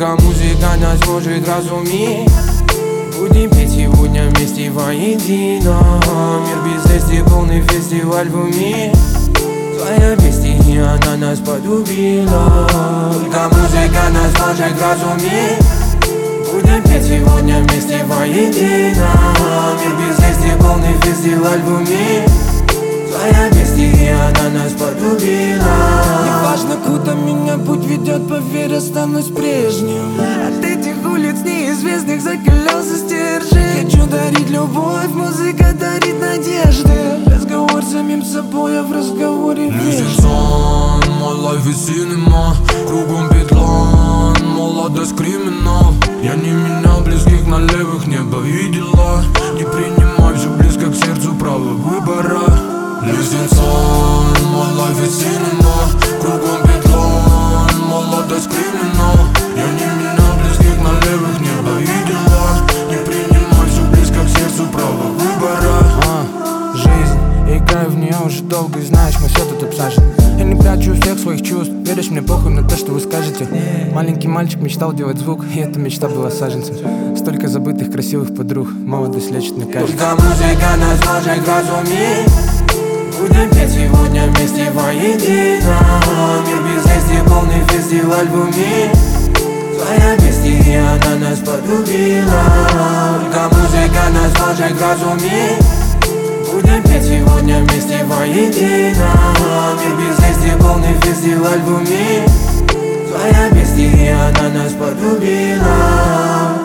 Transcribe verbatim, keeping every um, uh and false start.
Только музыка нас может разуметь. Будем петь сегодня вместе воедино. Мир без вести, полный фестиваль в уме. Твоя бестия, она нас полюбила. Только музыка нас может разуметь. Будем петь сегодня вместе воедино. Мир без вести, полный фестиваль в уме. Твоя бестия, она нас полюбила. Неважно, куда меня путь ведет, поверь, останусь прежним. От этих улиц неизвестных закалялся стержень. Хочу дарить любовь, музыка дарит надежды. Разговор с самим собой, а в разговоре Losing sun, my life is cinema. Кругом бедлан, молодость криминал. Я не менял близких на левых, небо видела. Не принимай все близко к сердцу, право выбора. Losing sun, my life is cinema. Кругом бедлан, молодость криминал. Я не менял близких на левых, небо видела. Не принимай все близко к сердцу, право выбора. а, Жизнь, я играю в нее уже долго, и знаешь, мой все тут обсажен. Я не прячу всех своих чувств, веришь мне, похуй на то, что вы скажете. Маленький мальчик мечтал делать звук, и эта мечта была саженцем. Столько забытых красивых подруг, молодость лечит, мне кажется. Только музыка нас может разуметь. Будем петь сегодня вместе воедино. Мир без вести, полный фестиваль в уме. Твоя бестия, она нас полюбила. Только музыка нас может разуметь. Будем петь сегодня вместе воедино. Мир без вести, полный фестиваль в уме. Твоя бестия, она нас полюбила.